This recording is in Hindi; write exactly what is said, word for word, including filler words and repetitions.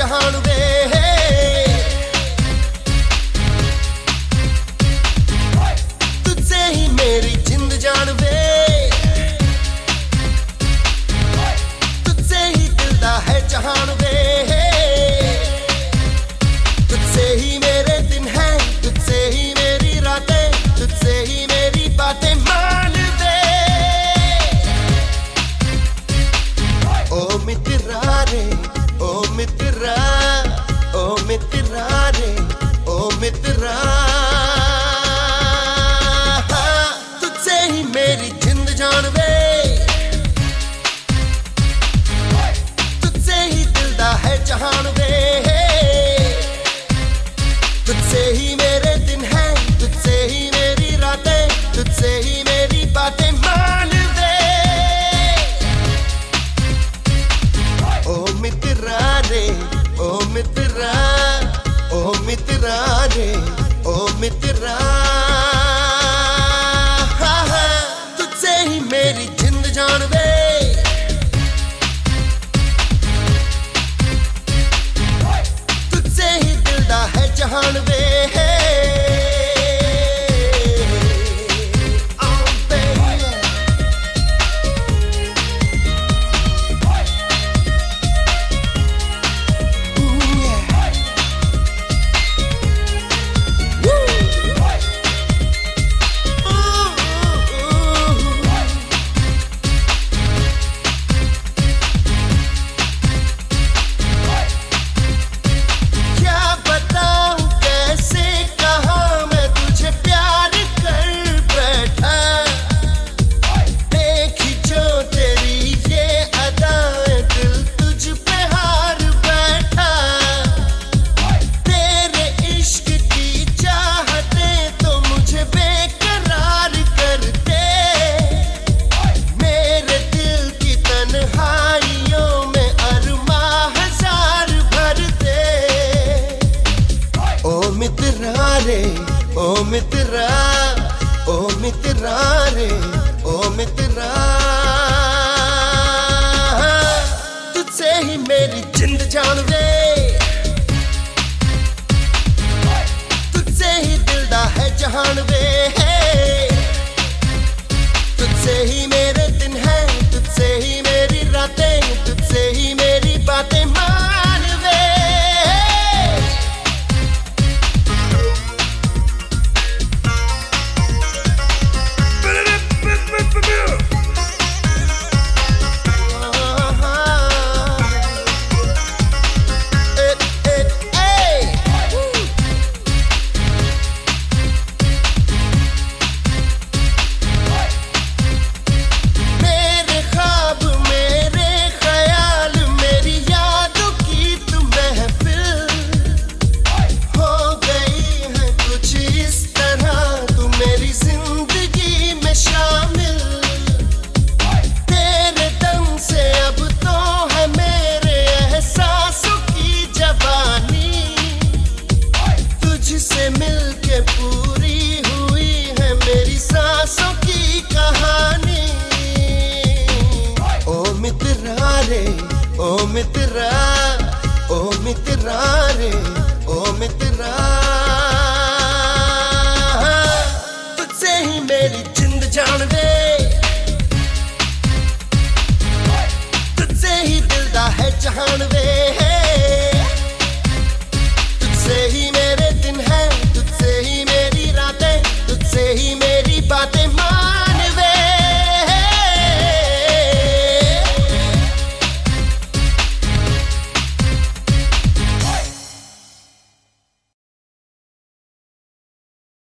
जहान वे। तुझसे ही मेरी जिंद जान वे, तुझसे ही दिल दा है जहान वे। तुझसे ही मेरे दिन हैं, तुझसे ही मेरी रातें, तुझसे ही मेरी बातें मान दे। ओ मित्रा रे, ओ मित्रा, ओ मित्रा रे, ओ मित्रा। तुझसे ही मेरी जिंद जान वे, तुझसे ही दिल दा है जहान वे। तुझसे ही मेरे दिन हैं, तुझसे ही मेरी रातें, तुझसे ही मेरी बातें मान दे। ओ मित्रा रे, ओ मित्रा, ओ मित्रा रे, ओ मित्रा। तुझसे ही मेरी जिंद जान वे, तुझसे ही दिल दा है जहान वे। ओ मित्रा, ओ मित्रा रे, ओ मित्रा। तुझसे ही मेरी जिंद जान वे, तुझसे ही दिल दा है जहान वे। तुझसे ही मेरे दिन हैं, तुझसे ही मेरी रातें, तुझसे ही मेरी बातें मान वे। तुझसे मिलके पूरी हुई है मेरी सांसों की कहानी। ओ मित्रा रे, ओ मित्रा, ओ मित्रा रे, ओ मित्रा। तुझसे ही मेरी जिंद जान वे,